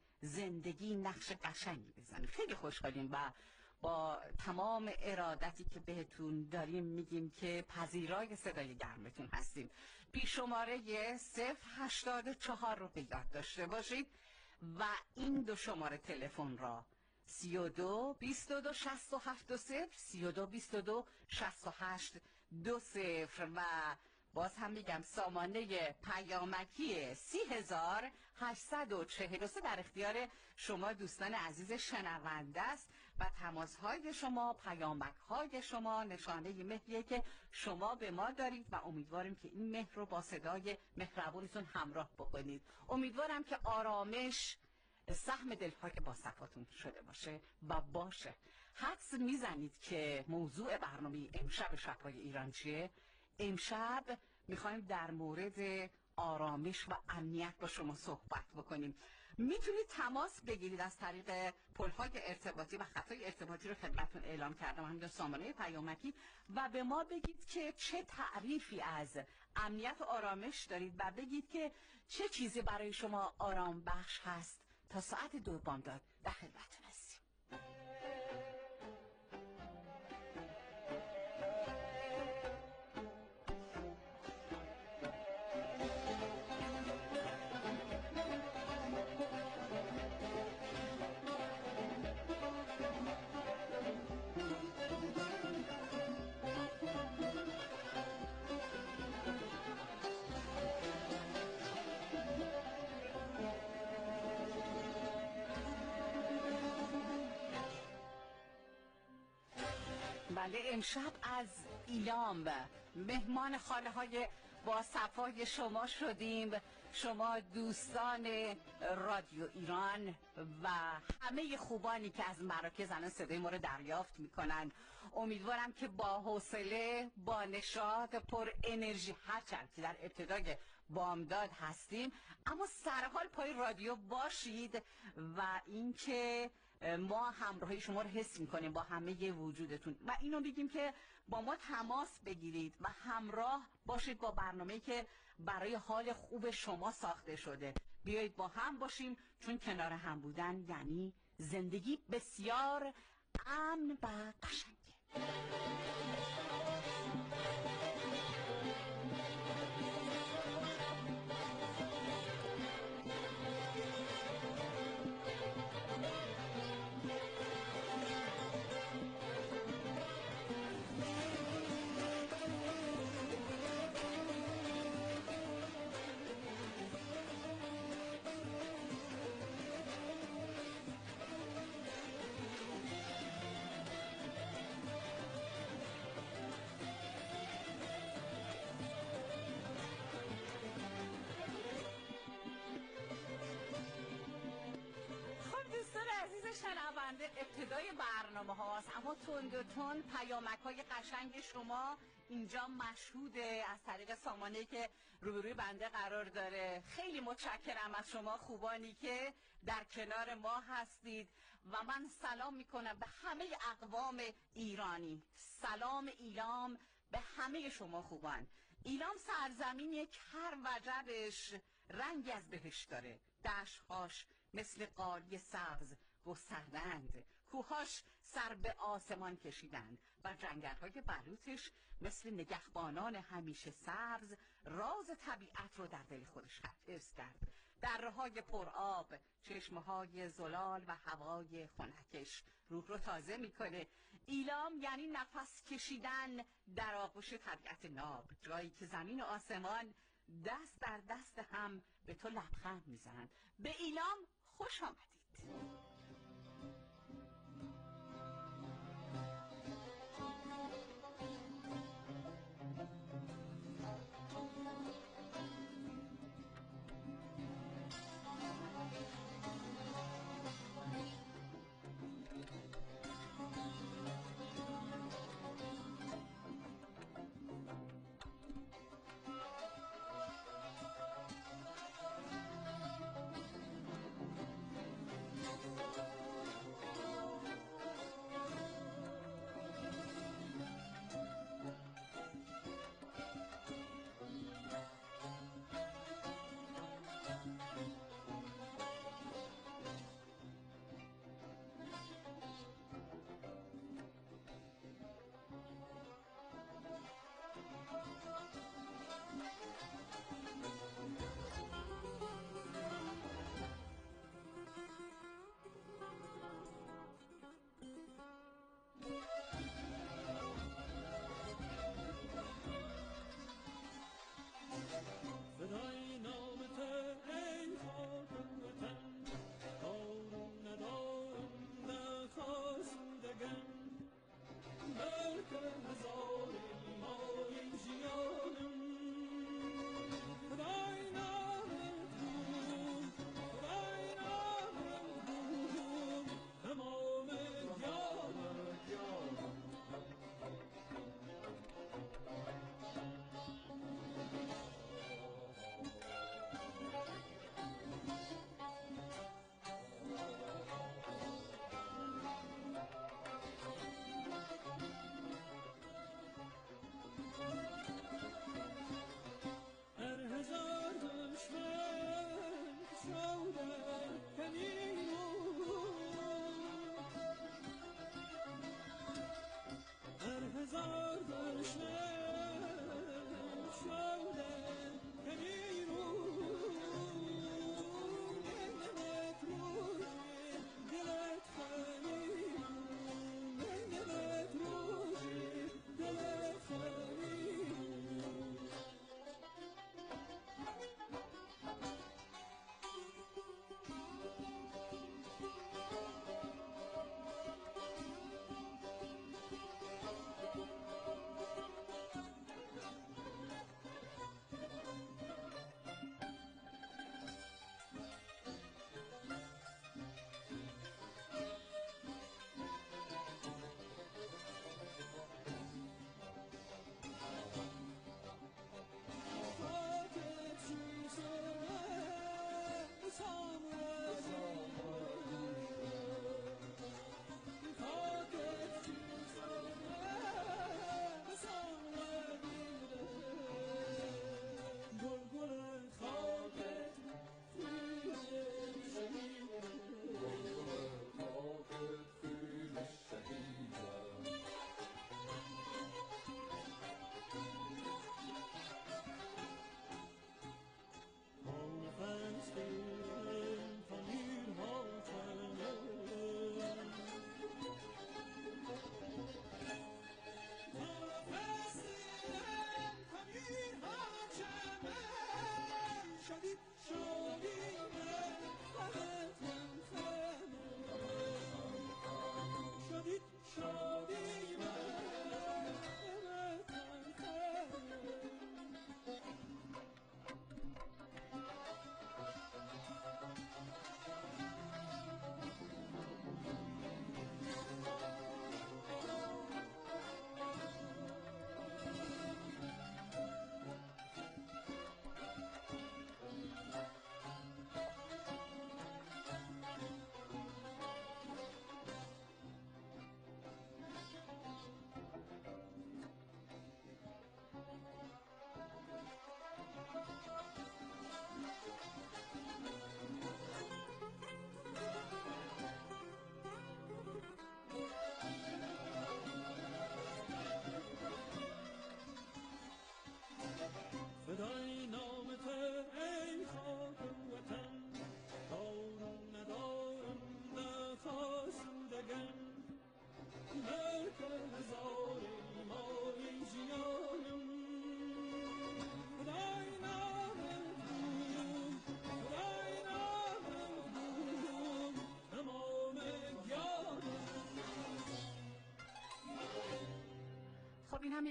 زندگی نقش قشنگی بزنه. خیلی خوشحالیم و با تمام ارادتی که بهتون داریم میگیم که پذیرای صدای گرمتون هستیم. بیشماره صفر هشتاد و چهار رو به یاد داشته باشید و این دو شماره تلفن را سی و دو بیست و دو شصت و هفت دو صفر، سی و دو بیست و دو شصت و هشت دو صفر و باز هم میگم سامانه پیامکی سی هزار هشتصد و چهل و سه در اختیار شما دوستان عزیز شنونده است و تماسهای شما، پیامکهای شما نشانه مهریه که شما به ما دارید و امیدواریم که این مهر رو با صدای مهربونتون همراه بکنید. امیدوارم که آرامش سهم دلهای با صفاتون شده باشه و باشه. حدس میزنید که موضوع برنامه امشب شب‌های ایران چیه؟ امشب میخوایم در مورد آرامش و امنیت با شما صحبت بکنیم. میتونید تماس بگیرید از طریق پل‌های ارتباطی و خطای ارتباطی رو خدمتتون اعلام کردم، همین سامانه پیامکی، و به ما بگید که چه تعریفی از امنیت و آرامش دارید و بگید که چه چیزی برای شما آرام بخش هست. تا ساعت دو بامداد در خدمتتون هستیم. بله، امشب از ایلام مهمان خانه های با صفای شما شدیم، شما دوستان رادیو ایران و همه خوبانی که از مراکز الان صدای ما رو دریافت میکنن. امیدوارم که با حوصله، با نشاط، پر انرژی، هرچند که در ابتدای بامداد هستیم اما سرحال پای رادیو باشید و اینکه ما همراهی شما رو حس میکنیم با همه وجودتون و اینو بگیم که با ما تماس بگیرید و همراه باشید با برنامه‌ای که برای حال خوب شما ساخته شده. بیایید با هم باشیم، چون کنار هم بودن یعنی زندگی بسیار امن و قشنگه. ابتدای برنامه هاست، اما تند و تند پیامک های قشنگ شما اینجا مشهوده از طریق سامانه‌ای که روبروی بنده قرار داره. خیلی متشکرم از شما خوبانی که در کنار ما هستید و من سلام میکنم به همه اقوام ایرانی. سلام ایلام به همه شما خوبان. ایلام سرزمینی که هر وجبش رنگی از بهشت داره. دشت‌هاش مثل قالی سبز گستردند، کوهاش سر به آسمان کشیدند و جنگل‌های بلوطش مثل نگهبانان همیشه سبز راز طبیعت رو در دل خودش حفظ کرد. دره‌های پرآب، چشمه‌های زلال و هوای خنکش روح رو تازه میکنه. ایلام یعنی نفس کشیدن در آغوش طبیعت ناب، جایی که زمین و آسمان دست در دست هم به تو لبخند میزنن. به ایلام خوش آمدید.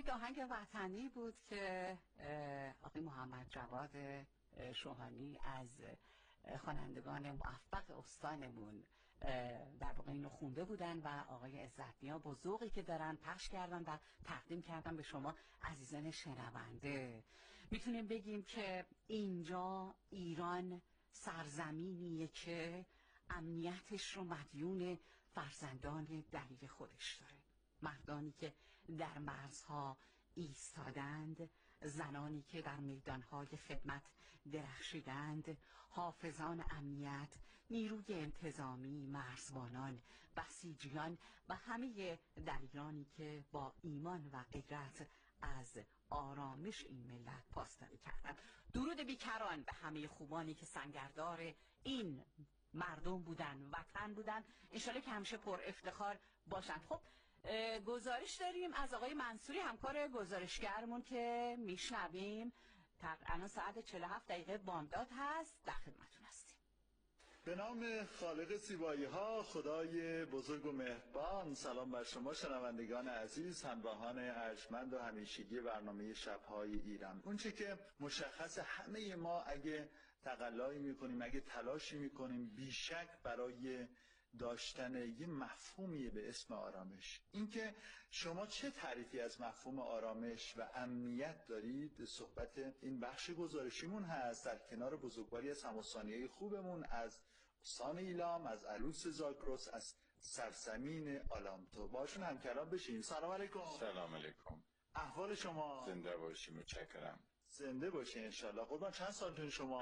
یک آهنگ وطنی بود که آقای محمد جواد شوهانی از خوانندگان موفق استانمون در واقع اینو خونده بودن و آقای عزت‌نیا با ذوقی که دارن پخش کردن و تقدیم کردن به شما عزیزان شنونده. میتونیم بگیم که اینجا ایران سرزمینیه که امنیتش رو مدیون فرزندان دلیل خودش داره، مردانی که در مرزها ایستادند، زنانی که در میدانهای خدمت درخشیدند، حافظان امنیت، نیروی انتظامی، مرزبانان، بسیجیان و همه دلیرانی که با ایمان و غیرت از آرامش این ملت پاسداری کردند. درود بیکران به همه خوبانی که سنگردار این مردم بودن، وطن بودن، انشالله که همیشه پر افتخار باشن. خب گزارش داریم از آقای منصوری همکار گزارشگرمون که میشنویم. تقریبا ساعت چهل و هفت دقیقه بامداد هست، در خدمتتون هستیم. به نام خالق زیبایی ها، خدای بزرگ و مهربان، سلام بر شما شنوندگان عزیز، همراهان ارجمند و همیشگی برنامه شب‌های ایران. اونچه که مشخص همه ما اگه تقلایی میکنیم، اگه تلاشی میکنیم، بیشک برای داشتن یه مفهومی به اسم آرامش. اینکه شما چه تعریفی از مفهوم آرامش و امنیت دارید، صحبت این بخش گزارشیمون هست در کنار بزرگواری از هم‌وثانی‌های خوبمون از استان ایلام، از علوس زاگرس، از سرزمین آلامتو. باشون همکلام بشیم. سلام علیکم. سلام علیکم. احوال شما؟ زنده باشی. متشکرم. زنده باشی انشالله. قربان چند سالتون شما؟